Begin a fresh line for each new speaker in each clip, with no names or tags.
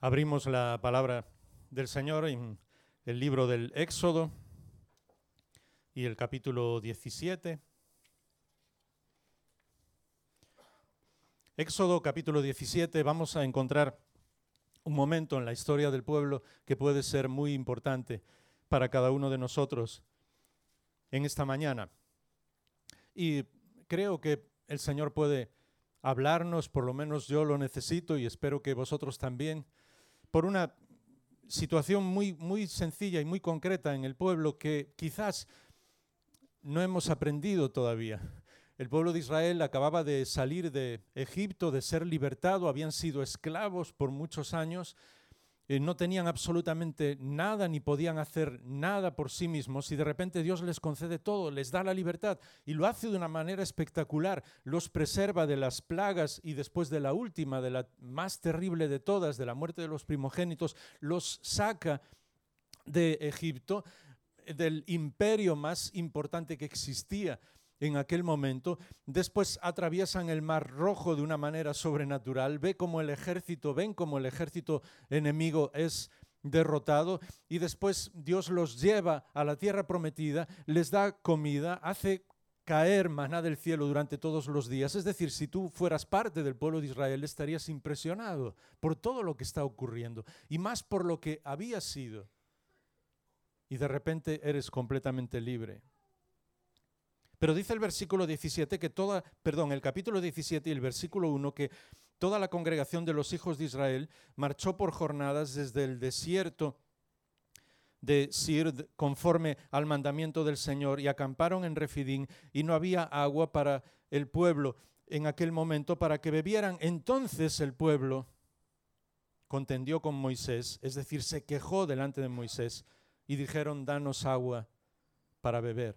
Abrimos la palabra del Señor en el libro del Éxodo y el capítulo 17. Éxodo capítulo 17, vamos a encontrar un momento en la historia del pueblo que puede ser muy importante para cada uno de nosotros en esta mañana. Y creo que el Señor puede hablarnos, por lo menos yo lo necesito y espero que vosotros también, por una situación muy sencilla y muy concreta en el pueblo que quizás no hemos aprendido todavía. El pueblo de Israel acababa de salir de Egipto, de ser libertado, habían sido esclavos por muchos años, no tenían absolutamente nada ni podían hacer nada por sí mismos y de repente Dios les concede todo, les da la libertad y lo hace de una manera espectacular, los preserva de las plagas y después de la última, de la más terrible de todas, de la muerte de los primogénitos, los saca de Egipto, del imperio más importante que existía en aquel momento. Después atraviesan el Mar Rojo de una manera sobrenatural, ven cómo el ejército enemigo es derrotado y después Dios los lleva a la tierra prometida, les da comida, hace caer maná del cielo durante todos los días. Es decir, si tú fueras parte del pueblo de Israel estarías impresionado por todo lo que está ocurriendo y más por lo que había sido. Y de repente eres completamente libre. Pero dice el versículo 17 que el capítulo 17 y el versículo 1 que toda la congregación de los hijos de Israel marchó por jornadas desde el desierto de Sir conforme al mandamiento del Señor y acamparon en Refidín y no había agua para el pueblo en aquel momento para que bebieran. Entonces el pueblo contendió con Moisés, es decir, se quejó delante de Moisés y dijeron: danos agua para beber.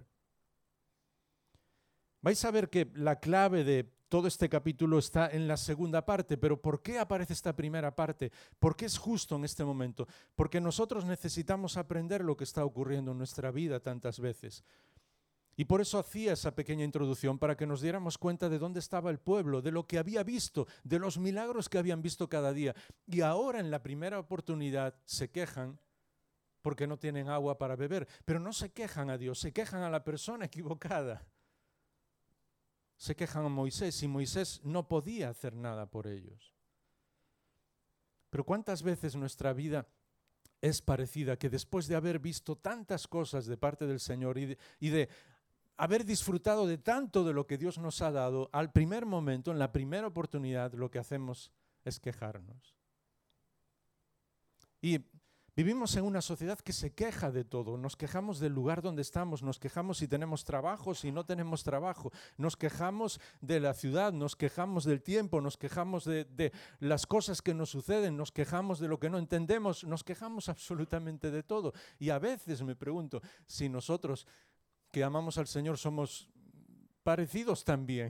Vais a ver que la clave de todo este capítulo está en la segunda parte, pero ¿por qué aparece esta primera parte? ¿Por qué es justo en este momento? Porque nosotros necesitamos aprender lo que está ocurriendo en nuestra vida tantas veces. Y por eso hacía esa pequeña introducción, para que nos diéramos cuenta de dónde estaba el pueblo, de lo que había visto, de los milagros que habían visto cada día. Y ahora en la primera oportunidad se quejan porque no tienen agua para beber, pero no se quejan a Dios, se quejan a la persona equivocada. Se quejan a Moisés y Moisés no podía hacer nada por ellos. Pero ¿cuántas veces nuestra vida es parecida? Que después de haber visto tantas cosas de parte del Señor y de haber disfrutado de tanto de lo que Dios nos ha dado, al primer momento, en la primera oportunidad, lo que hacemos es quejarnos. Y vivimos en una sociedad que se queja de todo. Nos quejamos del lugar donde estamos, nos quejamos si tenemos trabajo, si no tenemos trabajo, nos quejamos de la ciudad, nos quejamos del tiempo, nos quejamos de las cosas que nos suceden, nos quejamos de lo que no entendemos, nos quejamos absolutamente de todo. Y a veces me pregunto si nosotros que amamos al Señor somos parecidos también.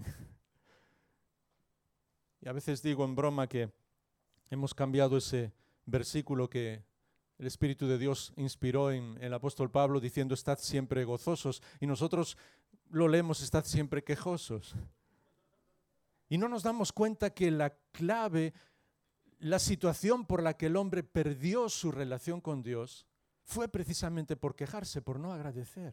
Y a veces digo en broma que hemos cambiado ese versículo que el Espíritu de Dios inspiró en el apóstol Pablo diciendo: estad siempre gozosos, y nosotros lo leemos: estad siempre quejosos. Y no nos damos cuenta que la clave, la situación por la que el hombre perdió su relación con Dios fue precisamente por quejarse, por no agradecer.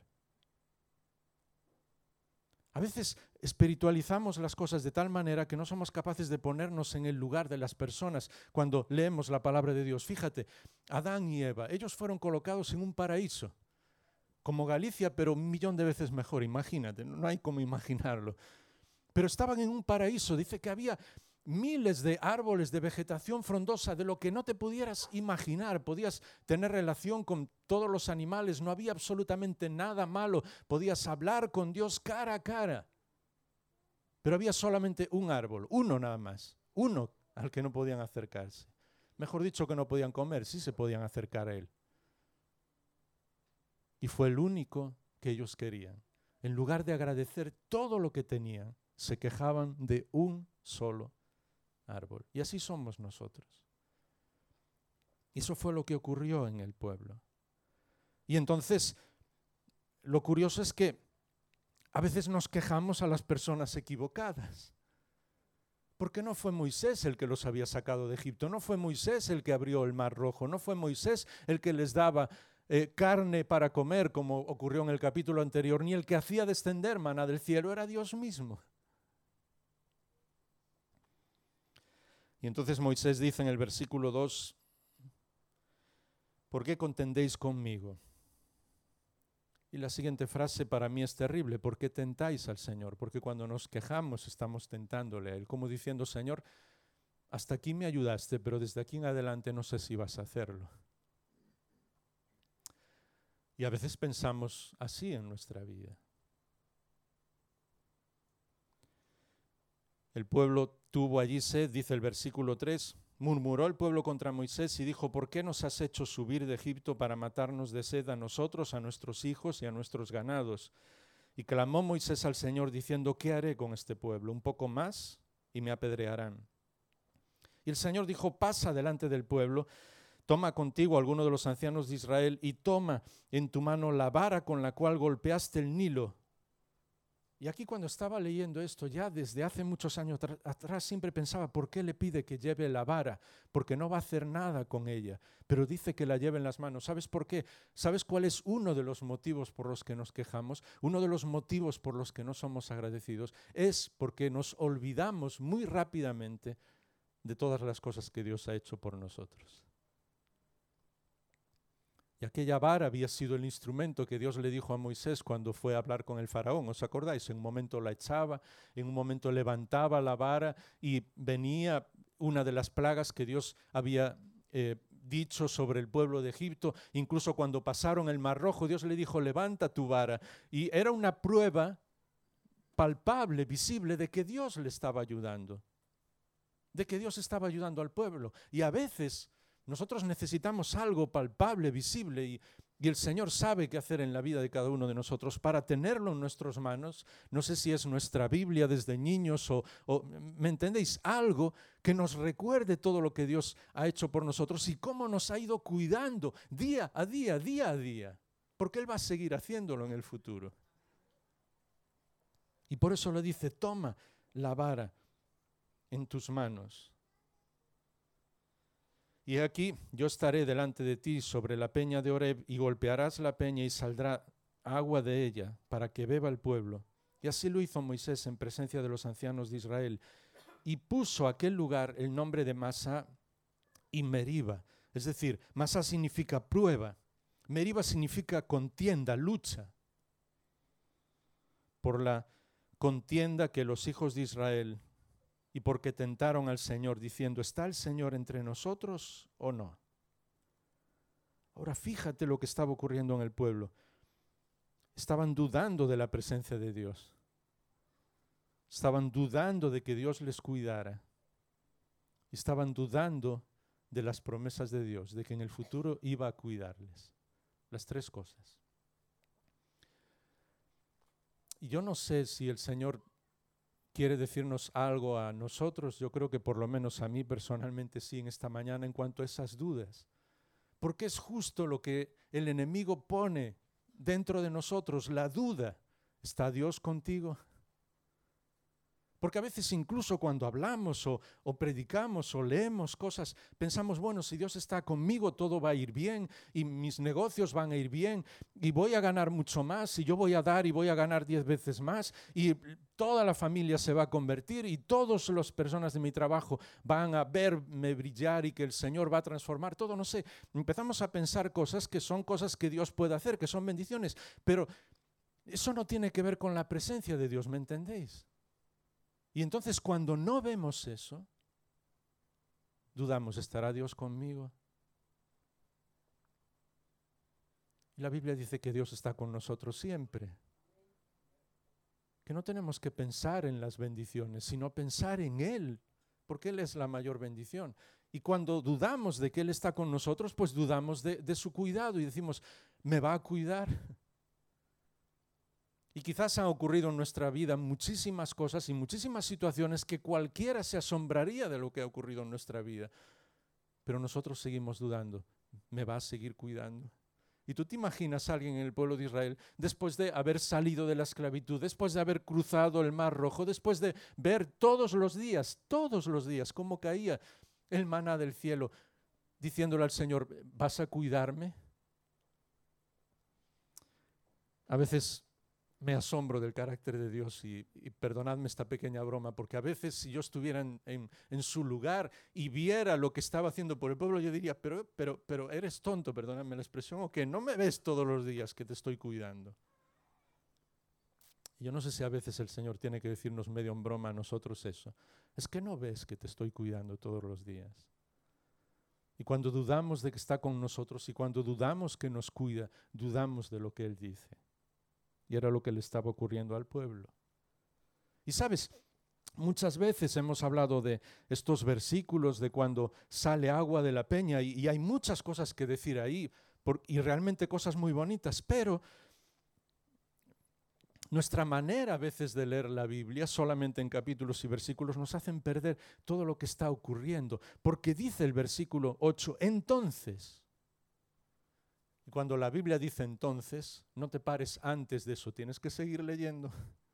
A veces espiritualizamos las cosas de tal manera que no somos capaces de ponernos en el lugar de las personas cuando leemos la palabra de Dios. Fíjate, Adán y Eva, ellos fueron colocados en un paraíso, como Galicia, pero 1.000.000 de veces mejor, imagínate, no hay cómo imaginarlo. Pero estaban en un paraíso, dice que había miles de árboles de vegetación frondosa, de lo que no te pudieras imaginar. Podías tener relación con todos los animales, no había absolutamente nada malo. Podías hablar con Dios cara a cara. Pero había solamente un árbol, uno nada más, uno al que no podían acercarse. Mejor dicho, que no podían comer, sí se podían acercar a él. Y fue el único que ellos querían. En lugar de agradecer todo lo que tenían, se quejaban de un solo árbol. Y así somos nosotros. Y eso fue lo que ocurrió en el pueblo. Y entonces, lo curioso es que a veces nos quejamos a las personas equivocadas. Porque no fue Moisés el que los había sacado de Egipto, no fue Moisés el que abrió el Mar Rojo, no fue Moisés el que les daba carne para comer, como ocurrió en el capítulo anterior, ni el que hacía descender maná del cielo, era Dios mismo. Y entonces Moisés dice en el versículo 2, ¿por qué contendéis conmigo? Y la siguiente frase para mí es terrible, ¿por qué tentáis al Señor? Porque cuando nos quejamos estamos tentándole a Él, como diciendo, Señor, hasta aquí me ayudaste, pero desde aquí en adelante no sé si vas a hacerlo. Y a veces pensamos así en nuestra vida. El pueblo tuvo allí sed, dice el versículo 3, murmuró el pueblo contra Moisés y dijo, ¿por qué nos has hecho subir de Egipto para matarnos de sed a nosotros, a nuestros hijos y a nuestros ganados? Y clamó Moisés al Señor diciendo, ¿qué haré con este pueblo? Un poco más y me apedrearán. Y el Señor dijo, pasa delante del pueblo, toma contigo a alguno de los ancianos de Israel y toma en tu mano la vara con la cual golpeaste el Nilo. Y aquí cuando estaba leyendo esto, ya desde hace muchos años atrás siempre pensaba, ¿por qué le pide que lleve la vara? Porque no va a hacer nada con ella, pero dice que la lleve en las manos. ¿Sabes por qué? ¿Sabes cuál es uno de los motivos por los que nos quejamos? Uno de los motivos por los que no somos agradecidos es porque nos olvidamos muy rápidamente de todas las cosas que Dios ha hecho por nosotros. Y aquella vara había sido el instrumento que Dios le dijo a Moisés cuando fue a hablar con el faraón. ¿Os acordáis? En un momento la echaba, en un momento levantaba la vara y venía una de las plagas que Dios había dicho sobre el pueblo de Egipto. Incluso cuando pasaron el Mar Rojo, Dios le dijo, levanta tu vara. Y era una prueba palpable, visible, de que Dios le estaba ayudando. De que Dios estaba ayudando al pueblo. Y a veces nosotros necesitamos algo palpable, visible, y el Señor sabe qué hacer en la vida de cada uno de nosotros para tenerlo en nuestras manos. No sé si es nuestra Biblia desde niños o ¿me entendéis? Algo que nos recuerde todo lo que Dios ha hecho por nosotros y cómo nos ha ido cuidando día a día, día a día, porque Él va a seguir haciéndolo en el futuro. Y por eso le dice, toma la vara en tus manos. Y aquí yo estaré delante de ti sobre la peña de Horeb y golpearás la peña y saldrá agua de ella para que beba el pueblo. Y así lo hizo Moisés en presencia de los ancianos de Israel. Y puso a aquel lugar el nombre de Masá y Meriba. Es decir, Masá significa prueba. Meriba significa contienda, lucha. Por la contienda que los hijos de Israel y porque tentaron al Señor diciendo, ¿está el Señor entre nosotros o no? Ahora fíjate lo que estaba ocurriendo en el pueblo. Estaban dudando de la presencia de Dios. Estaban dudando de que Dios les cuidara. Estaban dudando de las promesas de Dios, de que en el futuro iba a cuidarles. Las tres cosas. Y yo no sé si el Señor quiere decirnos algo a nosotros, yo creo que por lo menos a mí personalmente sí en esta mañana en cuanto a esas dudas. Porque es justo lo que el enemigo pone dentro de nosotros, la duda. ¿Está Dios contigo? Porque a veces incluso cuando hablamos o predicamos o leemos cosas, pensamos, bueno, si Dios está conmigo todo va a ir bien y mis negocios van a ir bien y voy a ganar mucho más y yo voy a dar y voy a ganar 10 veces más y toda la familia se va a convertir y todas las personas de mi trabajo van a verme brillar y que el Señor va a transformar todo, no sé. Empezamos a pensar cosas que son cosas que Dios puede hacer, que son bendiciones, pero eso no tiene que ver con la presencia de Dios, ¿me entendéis? Y entonces cuando no vemos eso, dudamos, ¿estará Dios conmigo? Y la Biblia dice que Dios está con nosotros siempre. Que no tenemos que pensar en las bendiciones, sino pensar en Él, porque Él es la mayor bendición. Y cuando dudamos de que Él está con nosotros, pues dudamos de su cuidado y decimos, ¿me va a cuidar? Y quizás han ocurrido en nuestra vida muchísimas cosas y muchísimas situaciones que cualquiera se asombraría de lo que ha ocurrido en nuestra vida. Pero nosotros seguimos dudando. ¿Me va a seguir cuidando? Y tú te imaginas a alguien en el pueblo de Israel, después de haber salido de la esclavitud, después de haber cruzado el Mar Rojo, después de ver todos los días, cómo caía el maná del cielo, diciéndole al Señor, ¿vas a cuidarme? A veces me asombro del carácter de Dios y perdonadme esta pequeña broma, porque a veces si yo estuviera en su lugar y viera lo que estaba haciendo por el pueblo, yo diría, pero eres tonto, perdóname la expresión, o que no me ves todos los días que te estoy cuidando. Yo no sé si a veces el Señor tiene que decirnos medio en broma a nosotros eso. Es que no ves que te estoy cuidando todos los días. Y cuando dudamos de que está con nosotros y cuando dudamos que nos cuida, dudamos de lo que Él dice. Y era lo que le estaba ocurriendo al pueblo. Y sabes, muchas veces hemos hablado de estos versículos de cuando sale agua de la peña y hay muchas cosas que decir ahí y realmente cosas muy bonitas, pero nuestra manera a veces de leer la Biblia solamente en capítulos y versículos nos hacen perder todo lo que está ocurriendo, porque dice el versículo 8, entonces. Y cuando la Biblia dice entonces, no te pares antes de eso, tienes que seguir leyendo.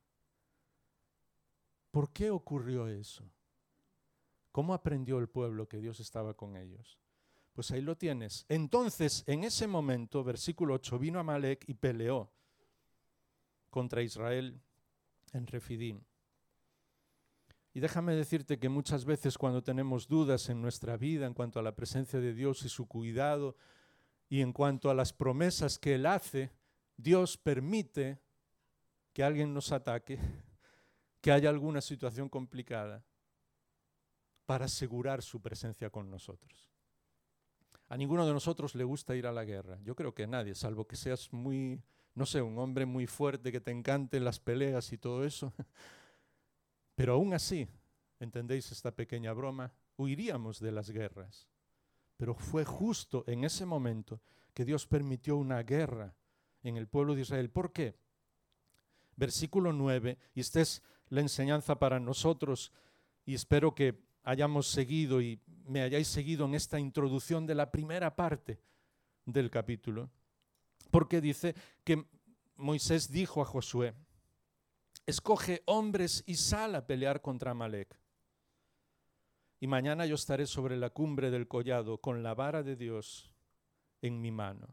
¿Por qué ocurrió eso? ¿Cómo aprendió el pueblo que Dios estaba con ellos? Pues ahí lo tienes. Entonces, en ese momento, versículo 8, vino Amalec y peleó contra Israel en Refidim. Y déjame decirte que muchas veces cuando tenemos dudas en nuestra vida en cuanto a la presencia de Dios y su cuidado, y en cuanto a las promesas que Él hace, Dios permite que alguien nos ataque, que haya alguna situación complicada, para asegurar su presencia con nosotros. A ninguno de nosotros le gusta ir a la guerra. Yo creo que a nadie, salvo que seas muy, no sé, un hombre muy fuerte, que te encanten las peleas y todo eso. Pero aún así, ¿entendéis esta pequeña broma? Huiríamos de las guerras. Pero fue justo en ese momento que Dios permitió una guerra en el pueblo de Israel. ¿Por qué? Versículo 9, y esta es la enseñanza para nosotros, y espero que hayamos seguido y me hayáis seguido en esta introducción de la primera parte del capítulo, porque dice que Moisés dijo a Josué, escoge hombres y sal a pelear contra Amalec. Y mañana yo estaré sobre la cumbre del collado con la vara de Dios en mi mano.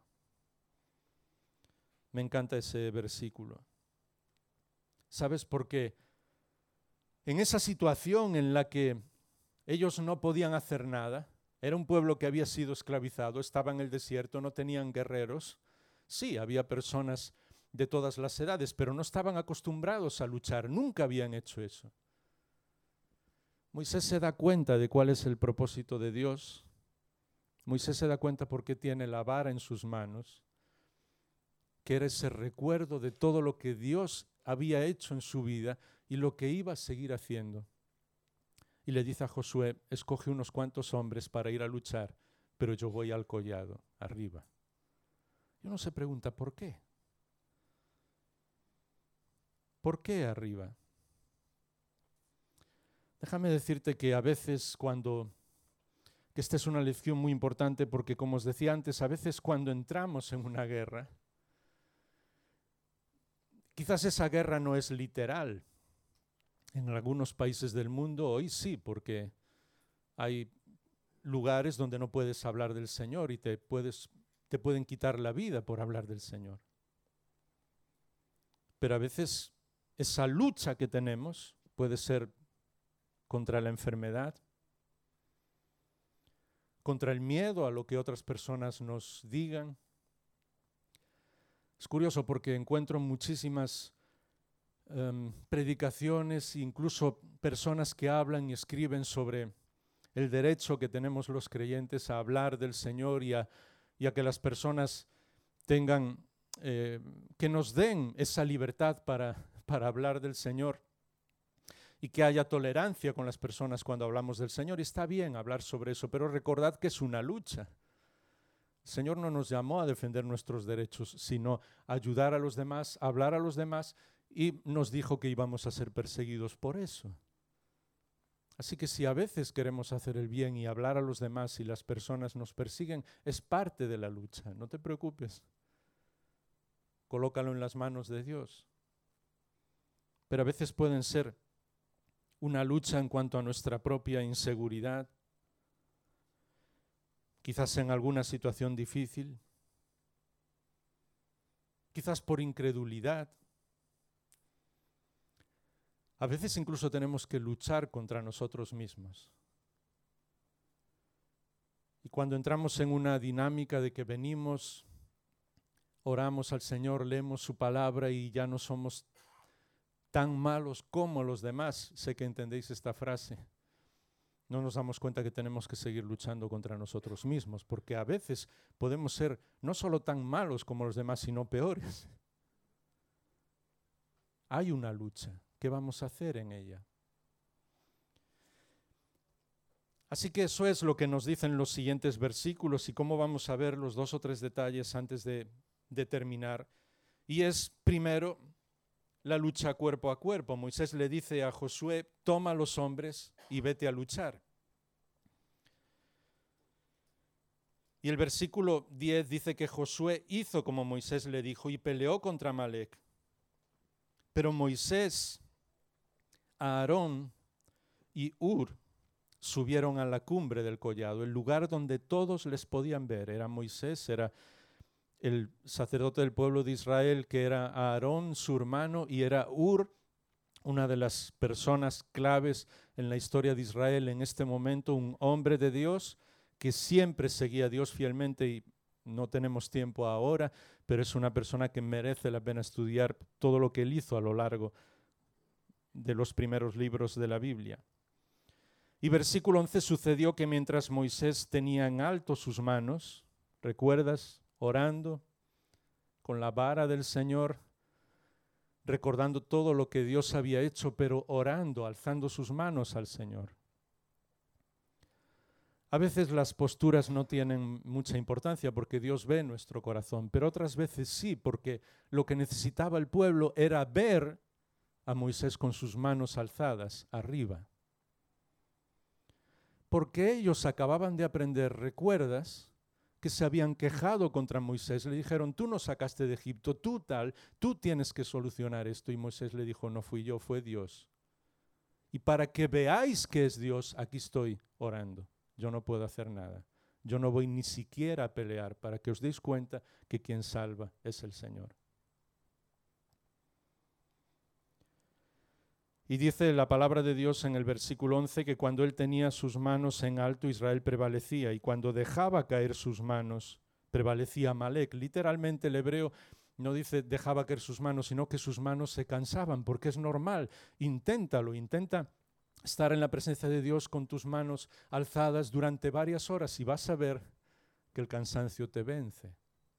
Me encanta ese versículo. ¿Sabes por qué? En esa situación en la que ellos no podían hacer nada, era un pueblo que había sido esclavizado, estaba en el desierto, no tenían guerreros. Sí, había personas de todas las edades, pero no estaban acostumbrados a luchar, nunca habían hecho eso. Moisés se da cuenta de cuál es el propósito de Dios. Moisés se da cuenta por qué tiene la vara en sus manos, que era ese recuerdo de todo lo que Dios había hecho en su vida y lo que iba a seguir haciendo. Y le dice a Josué, escoge unos cuantos hombres para ir a luchar, pero yo voy al collado, arriba. Y uno se pregunta, ¿por qué? ¿Por qué arriba? Déjame decirte que a veces que esta es una lección muy importante porque, como os decía antes, a veces cuando entramos en una guerra, quizás esa guerra no es literal. En algunos países del mundo hoy sí, porque hay lugares donde no puedes hablar del Señor y te pueden quitar la vida por hablar del Señor. Pero a veces esa lucha que tenemos puede ser contra la enfermedad, contra el miedo a lo que otras personas nos digan. Es curioso porque encuentro muchísimas predicaciones, incluso personas que hablan y escriben sobre el derecho que tenemos los creyentes a hablar del Señor y a que las personas tengan, que nos den esa libertad para hablar del Señor y que haya tolerancia con las personas cuando hablamos del Señor. Y está bien hablar sobre eso, pero recordad que es una lucha. El Señor no nos llamó a defender nuestros derechos, sino a ayudar a los demás, a hablar a los demás, y nos dijo que íbamos a ser perseguidos por eso. Así que si a veces queremos hacer el bien y hablar a los demás y las personas nos persiguen, es parte de la lucha, no te preocupes. colócalo en las manos de Dios. Pero a veces pueden ser una lucha en cuanto a nuestra propia inseguridad, quizás en alguna situación difícil, quizás por incredulidad. A veces incluso tenemos que luchar contra nosotros mismos. Y cuando entramos en una dinámica de que venimos, oramos al Señor, leemos su palabra y ya no somos tan malos como los demás, sé que entendéis esta frase, no nos damos cuenta que tenemos que seguir luchando contra nosotros mismos, porque a veces podemos ser no solo tan malos como los demás, sino peores. Hay una lucha. ¿Qué vamos a hacer en ella? Así que eso es lo que nos dicen los siguientes versículos y cómo vamos a ver los 2 o 3 detalles antes de terminar. Y es, primero, la lucha cuerpo a cuerpo. Moisés le dice a Josué, toma a los hombres y vete a luchar. Y el versículo 10 dice que Josué hizo como Moisés le dijo y peleó contra Amalec. Pero Moisés, Aarón y Hur subieron a la cumbre del collado, el lugar donde todos les podían ver. Era Moisés, era el sacerdote del pueblo de Israel, que era Aarón, su hermano, y era Hur, una de las personas claves en la historia de Israel en este momento, un hombre de Dios que siempre seguía a Dios fielmente y no tenemos tiempo ahora, pero es una persona que merece la pena estudiar todo lo que él hizo a lo largo de los primeros libros de la Biblia. Y versículo 11, sucedió que mientras Moisés tenía en alto sus manos, ¿recuerdas? Orando con la vara del Señor, recordando todo lo que Dios había hecho, pero orando, alzando sus manos al Señor. A veces las posturas no tienen mucha importancia porque Dios ve nuestro corazón, pero otras veces sí, porque lo que necesitaba el pueblo era ver a Moisés con sus manos alzadas arriba. Porque ellos acababan de aprender, ¿recuerdas? Que se habían quejado contra Moisés. Le dijeron, tú nos sacaste de Egipto, tú tal, tú tienes que solucionar esto. Y Moisés le dijo, no fui yo, fue Dios. Y para que veáis que es Dios, aquí estoy orando. Yo no puedo hacer nada. Yo no voy ni siquiera a pelear para que os deis cuenta que quien salva es el Señor. Y dice la palabra de Dios en el versículo 11 que cuando él tenía sus manos en alto, Israel prevalecía, y cuando dejaba caer sus manos, prevalecía Amalec. Literalmente el hebreo no dice dejaba caer sus manos, sino que sus manos se cansaban, porque es normal. Inténtalo, intenta estar en la presencia de Dios con tus manos alzadas durante varias horas y vas a ver que el cansancio te vence.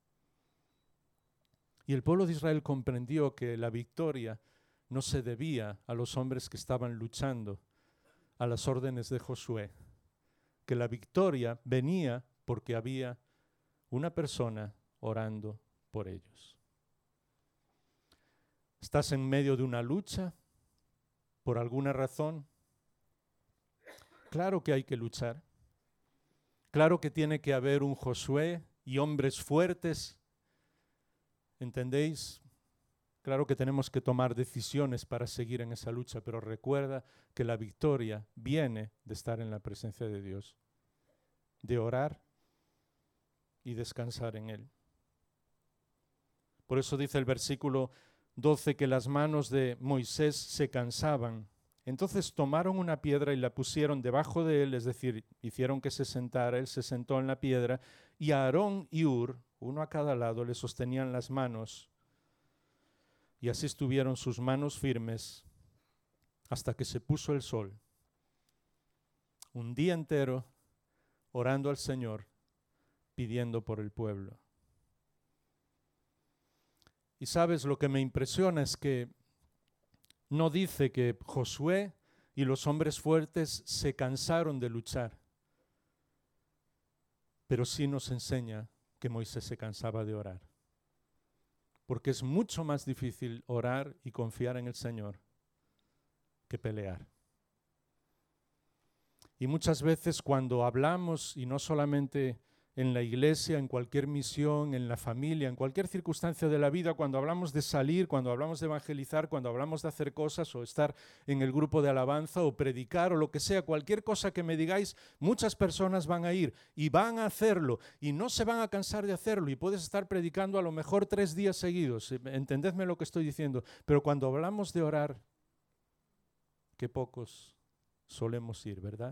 Y el pueblo de Israel comprendió que la victoria no se debía a los hombres que estaban luchando a las órdenes de Josué, que la victoria venía porque había una persona orando por ellos. ¿Estás en medio de una lucha por alguna razón? Claro que hay que luchar. Claro que tiene que haber un Josué y hombres fuertes. ¿Entendéis? Claro que tenemos que tomar decisiones para seguir en esa lucha, pero recuerda que la victoria viene de estar en la presencia de Dios, de orar y descansar en Él. Por eso dice el versículo 12 que las manos de Moisés se cansaban. Entonces tomaron una piedra y la pusieron debajo de él, es decir, hicieron que se sentara, él se sentó en la piedra, y Aarón y Hur, uno a cada lado, le sostenían las manos. Y así estuvieron sus manos firmes hasta que se puso el sol. Un día entero orando al Señor, pidiendo por el pueblo. Y sabes, lo que me impresiona es que no dice que Josué y los hombres fuertes se cansaron de luchar, pero sí nos enseña que Moisés se cansaba de orar. Porque es mucho más difícil orar y confiar en el Señor que pelear. Y muchas veces cuando hablamos, y no solamente en la iglesia, en cualquier misión, en la familia, en cualquier circunstancia de la vida, cuando hablamos de salir, cuando hablamos de evangelizar, cuando hablamos de hacer cosas o estar en el grupo de alabanza o predicar o lo que sea, cualquier cosa que me digáis, muchas personas van a ir y van a hacerlo y no se van a cansar de hacerlo y puedes estar predicando a lo mejor 3 días seguidos, entendedme lo que estoy diciendo, pero cuando hablamos de orar, qué pocos solemos ir, ¿verdad?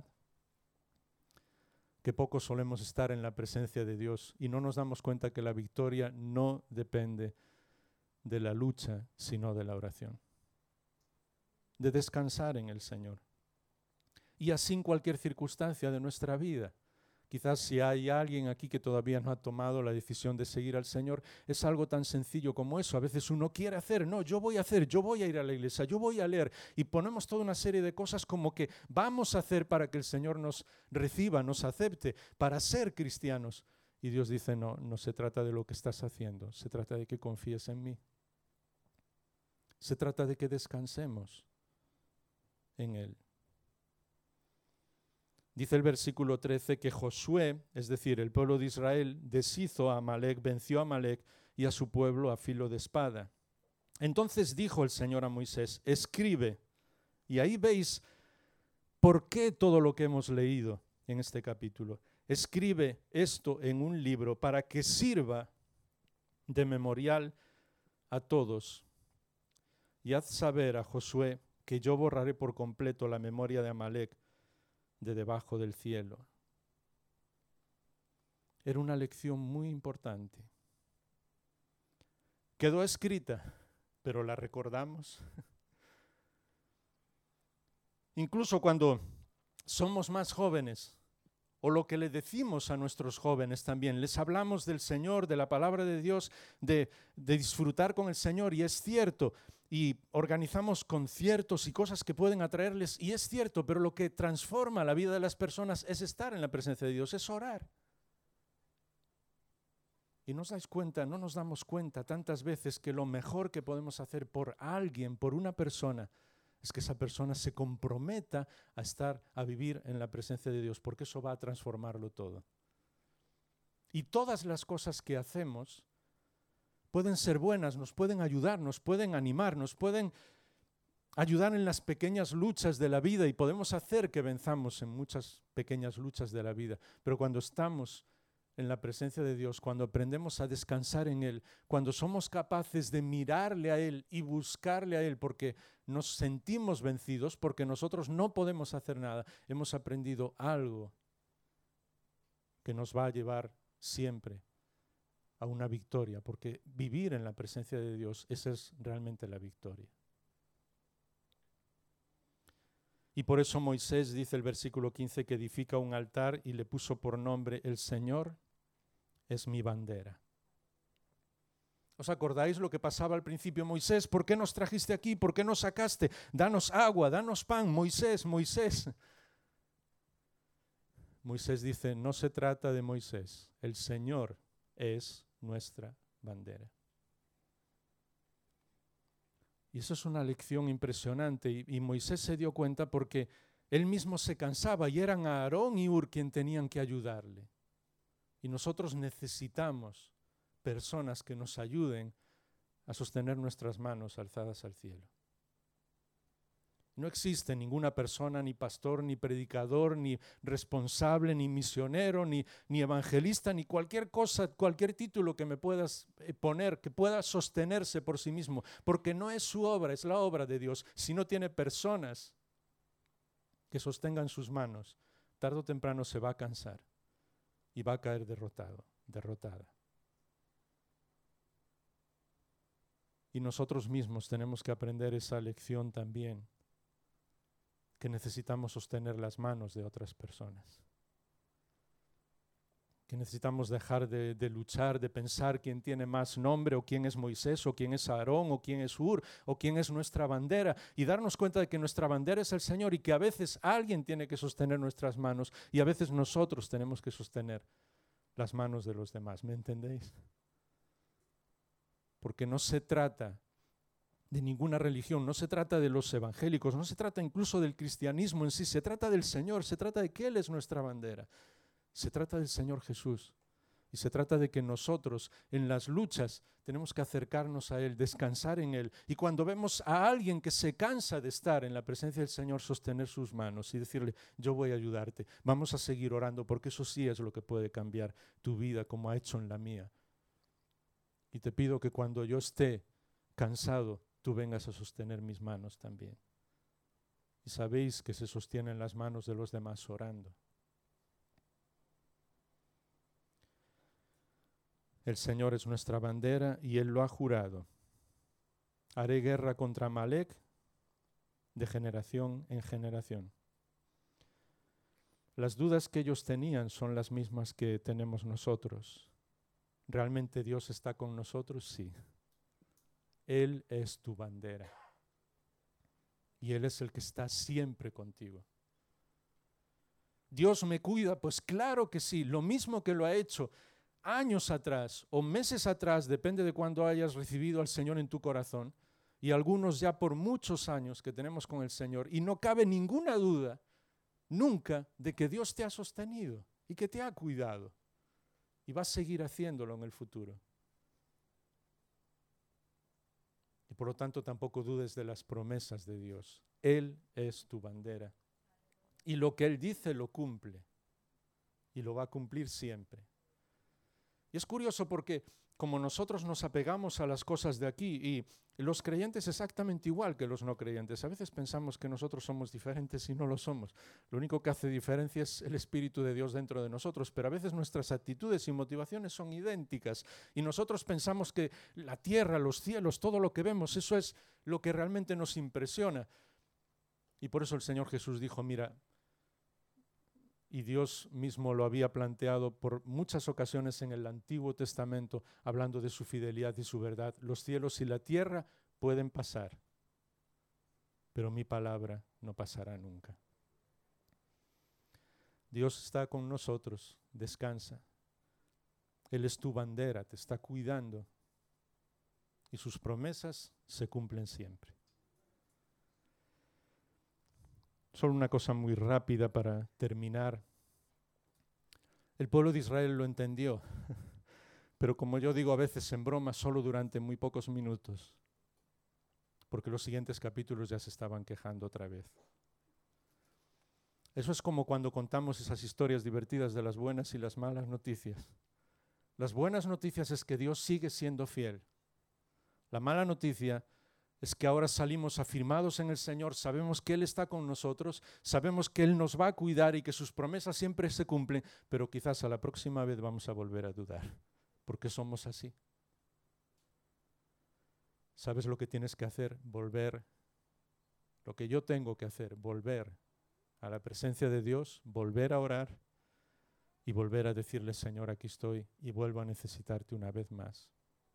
Que poco solemos estar en la presencia de Dios y no nos damos cuenta que la victoria no depende de la lucha, sino de la oración. De descansar en el Señor. Y así en cualquier circunstancia de nuestra vida. Quizás si hay alguien aquí que todavía no ha tomado la decisión de seguir al Señor, es algo tan sencillo como eso. A veces uno quiere hacer, no, yo voy a hacer, yo voy a ir a la iglesia, yo voy a leer. Y ponemos toda una serie de cosas como que vamos a hacer para que el Señor nos reciba, nos acepte, para ser cristianos. Y Dios dice, no, no se trata de lo que estás haciendo, se trata de que confíes en mí. Se trata de que descansemos en Él. Dice el versículo 13 que Josué, es decir, el pueblo de Israel, deshizo a Amalec, venció a Amalec y a su pueblo a filo de espada. Entonces dijo el Señor a Moisés, escribe. Y ahí veis por qué todo lo que hemos leído en este capítulo. Escribe esto en un libro para que sirva de memorial a todos. Y haz saber a Josué que yo borraré por completo la memoria de Amalec de debajo del cielo. Era una lección muy importante. Quedó escrita, pero la recordamos. Incluso cuando somos más jóvenes, o lo que le decimos a nuestros jóvenes también, les hablamos del Señor, de la palabra de Dios, de disfrutar con el Señor, y es cierto, y organizamos conciertos y cosas que pueden atraerles, y es cierto, pero lo que transforma la vida de las personas es estar en la presencia de Dios, es orar. Y no nos damos cuenta tantas veces que lo mejor que podemos hacer por alguien, por una persona, es que esa persona se comprometa a vivir en la presencia de Dios, porque eso va a transformarlo todo. Y todas las cosas que hacemos pueden ser buenas, nos pueden ayudar, nos pueden animar, nos pueden ayudar en las pequeñas luchas de la vida y podemos hacer que venzamos en muchas pequeñas luchas de la vida. Pero cuando estamos en la presencia de Dios, cuando aprendemos a descansar en Él, cuando somos capaces de mirarle a Él y buscarle a Él porque nos sentimos vencidos, porque nosotros no podemos hacer nada, hemos aprendido algo que nos va a llevar siempre a una victoria, porque vivir en la presencia de Dios, esa es realmente la victoria. Y por eso Moisés dice el versículo 15 que edifica un altar y le puso por nombre el Señor es mi bandera. ¿Os acordáis lo que pasaba al principio? Moisés, ¿por qué nos trajiste aquí? ¿Por qué nos sacaste? Danos agua, danos pan. Moisés, Moisés. Moisés dice, no se trata de Moisés. El Señor es nuestra bandera. Y eso es una lección impresionante. Y Moisés se dio cuenta porque él mismo se cansaba y eran Aarón y Hur quien tenían que ayudarle. Y nosotros necesitamos personas que nos ayuden a sostener nuestras manos alzadas al cielo. No existe ninguna persona, ni pastor, ni predicador, ni responsable, ni misionero, ni evangelista, ni cualquier cosa, cualquier título que me puedas poner, que pueda sostenerse por sí mismo, porque no es su obra, es la obra de Dios. Si no tiene personas que sostengan sus manos, tarde o temprano se va a cansar y va a caer derrotado, derrotada. Y nosotros mismos tenemos que aprender esa lección también, que necesitamos sostener las manos de otras personas. Que necesitamos dejar de luchar, de pensar quién tiene más nombre, o quién es Moisés, o quién es Aarón, o quién es Hur, o quién es nuestra bandera, y darnos cuenta de que nuestra bandera es el Señor y que a veces alguien tiene que sostener nuestras manos y a veces nosotros tenemos que sostener las manos de los demás. ¿Me entendéis? Porque no se trata de ninguna religión, no se trata de los evangélicos, no se trata incluso del cristianismo en sí, se trata del Señor, se trata de que Él es nuestra bandera, se trata del Señor Jesús. Y se trata de que nosotros en las luchas tenemos que acercarnos a Él, descansar en Él. Y cuando vemos a alguien que se cansa de estar en la presencia del Señor, sostener sus manos y decirle, yo voy a ayudarte. Vamos a seguir orando porque eso sí es lo que puede cambiar tu vida como ha hecho en la mía. Y te pido que cuando yo esté cansado, tú vengas a sostener mis manos también. Y sabéis que se sostienen las manos de los demás orando. El Señor es nuestra bandera y Él lo ha jurado. Haré guerra contra Amalek de generación en generación. Las dudas que ellos tenían son las mismas que tenemos nosotros. ¿Realmente Dios está con nosotros? Sí. Él es tu bandera. Y Él es el que está siempre contigo. ¿Dios me cuida? Pues claro que sí, lo mismo que lo ha hecho años atrás o meses atrás, depende de cuándo hayas recibido al Señor en tu corazón, y algunos ya por muchos años que tenemos con el Señor, y no cabe ninguna duda nunca de que Dios te ha sostenido y que te ha cuidado y va a seguir haciéndolo en el futuro. Y por lo tanto tampoco dudes de las promesas de Dios. Él es tu bandera y lo que Él dice lo cumple y lo va a cumplir siempre. Y es curioso porque como nosotros nos apegamos a las cosas de aquí y los creyentes exactamente igual que los no creyentes, a veces pensamos que nosotros somos diferentes y no lo somos. Lo único que hace diferencia es el Espíritu de Dios dentro de nosotros, pero a veces nuestras actitudes y motivaciones son idénticas y nosotros pensamos que la tierra, los cielos, todo lo que vemos, eso es lo que realmente nos impresiona. Y por eso el Señor Jesús dijo, mira, y Dios mismo lo había planteado por muchas ocasiones en el Antiguo Testamento, hablando de su fidelidad y su verdad. Los cielos y la tierra pueden pasar, pero mi palabra no pasará nunca. Dios está con nosotros, descansa. Él es tu bandera, te está cuidando y sus promesas se cumplen siempre. Solo una cosa muy rápida para terminar. El pueblo de Israel lo entendió, pero como yo digo a veces en broma, solo durante muy pocos minutos, porque los siguientes capítulos ya se estaban quejando otra vez. Eso es como cuando contamos esas historias divertidas de las buenas y las malas noticias. Las buenas noticias es que Dios sigue siendo fiel. La mala noticia es que ahora salimos afirmados en el Señor, sabemos que Él está con nosotros, sabemos que Él nos va a cuidar y que sus promesas siempre se cumplen, pero quizás a la próxima vez vamos a volver a dudar, porque somos así. ¿Sabes lo que tienes que hacer? Volver. Lo que yo tengo que hacer, volver a la presencia de Dios, volver a orar y volver a decirle, Señor, aquí estoy y vuelvo a necesitarte una vez más.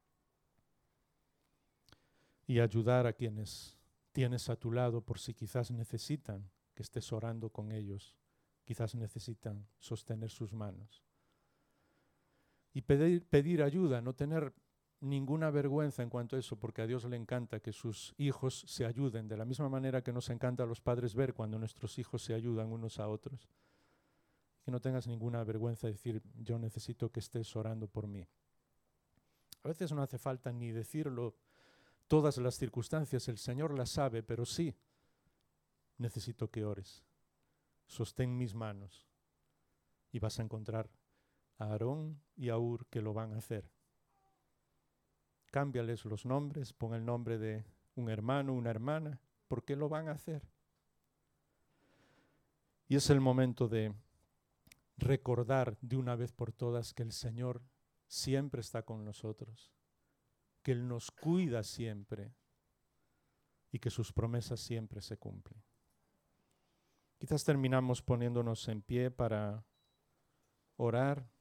Y ayudar a quienes tienes a tu lado por si quizás necesitan que estés orando con ellos, quizás necesitan sostener sus manos. Y pedir ayuda, no tener ninguna vergüenza en cuanto a eso, porque a Dios le encanta que sus hijos se ayuden, de la misma manera que nos encanta a los padres ver cuando nuestros hijos se ayudan unos a otros. Que no tengas ninguna vergüenza de decir, yo necesito que estés orando por mí. A veces no hace falta ni decirlo. Todas las circunstancias el Señor las sabe, pero sí, necesito que ores. Sostén mis manos y vas a encontrar a Aarón y a Hur que lo van a hacer. Cámbiales los nombres, pon el nombre de un hermano, una hermana, porque lo van a hacer. Y es el momento de recordar de una vez por todas que el Señor siempre está con nosotros, que Él nos cuida siempre y que sus promesas siempre se cumplen. Quizás terminamos poniéndonos en pie para orar.